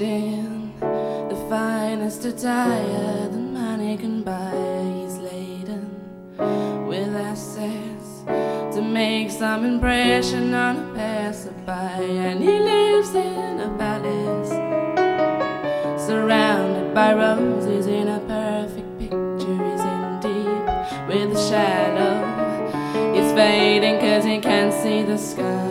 in the finest attire that money can buy. He's laden with assets to make some impression on a passerby, and he lives in a palace surrounded by roses in a perfect picture. He's in deep with the shadow. He's fading 'cause he can't see the sky.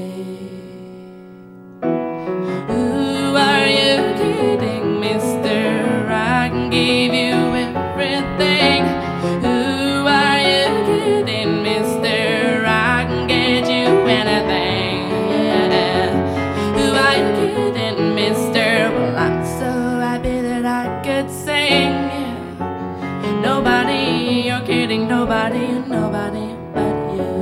Who are you kidding, mister? I can give you everything. Who are you kidding, mister? I can get you anything. Yeah. Who are you kidding, mister? Well, I'm so happy that I could sing. Yeah. Nobody, you're kidding, nobody, nobody but you.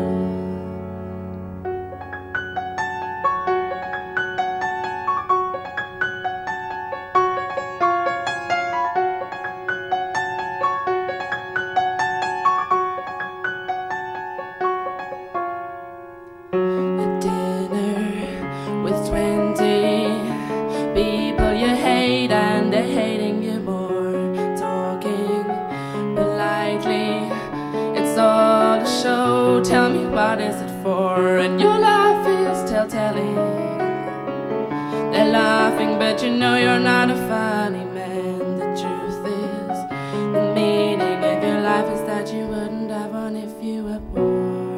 With 20 people you hate, and they're hating you more. Talking politely, it's all a show. Tell me, what is it for? And your laugh is telltale. They're laughing, but you know you're not a funny man. The truth is, the meaning of your life is that you wouldn't have one if you were poor.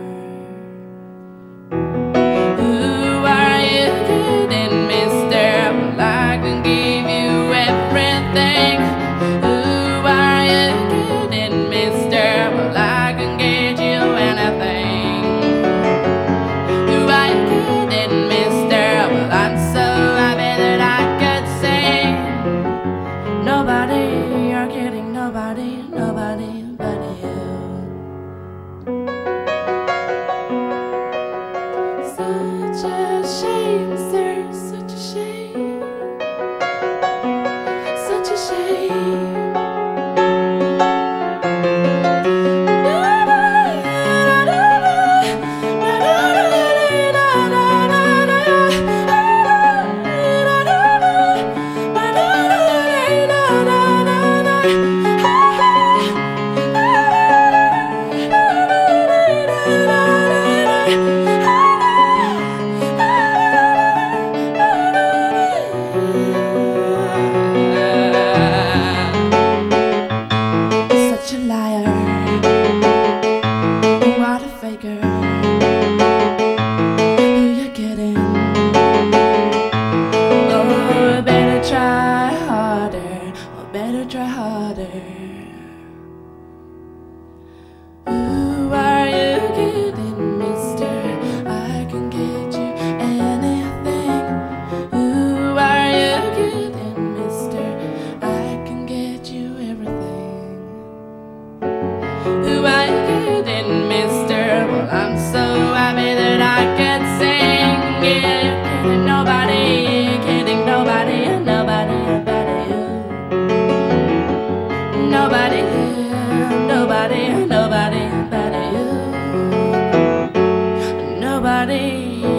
Nobody, you're kidding, nobody, nobody but you. Such a shame, sir, such a shame. Such a shame. What a faker. Who you kidding? Oh, better try harder. Oh, better try harder. Who are you kidding, mister? I can get you anything. Who are you kidding, mister? I can get you everything. Who are you kidding, mister? Well, I'm so happy that I could sing. Yeah, you're kidding nobody, kidding nobody, nobody but you. Nobody, nobody, nobody but you. Nobody.